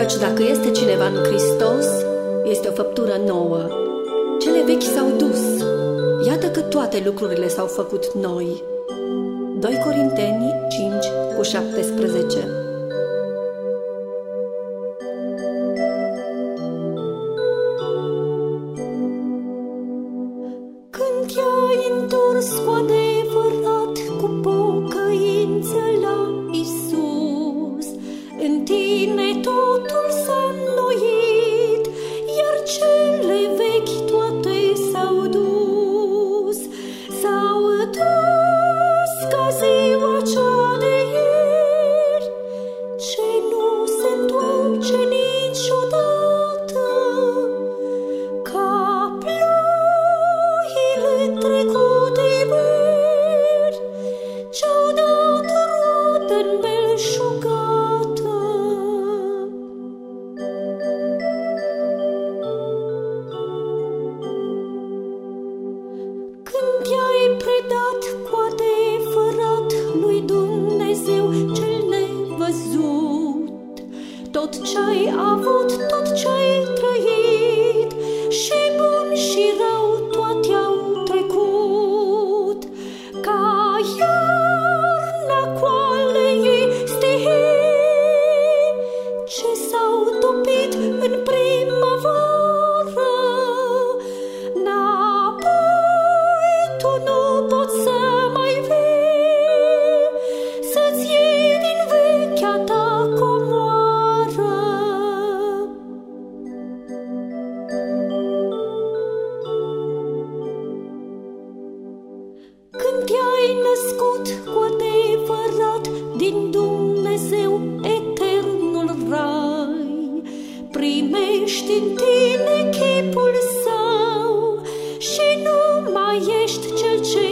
Căci dacă este cineva în Hristos, este o făptură nouă. Cele vechi s-au dus. Iată că toate lucrurile s-au făcut noi. 2 Corinteni 5:17. Când te-ai întors cu adevărat, cu pocăință la Iisus, în tine totul s-a înnoit, iar cele vechi toate s-au dus. S-au dus ca ziua cea de ieri, ce nu se întoarce niciodată, ca ploile trecute ieri, ce-au dat roadă înbelșugată. Când te-ai predat cu adevărat lui Dumnezeu cel nevăzut, tot ce-ai avut, tot ce-ai trăit, și bun și rău toate au trecut, ca iarna cu ale ei stihii, ce s-au topit în primăvară. Înapoi tu nu poți să mai vii, să-ți iei din vechea ta comoară. Când te-ai născut cu adevărat din Dumnezeu eternul rai, primești în tine chipul său și nu mai ești cel ce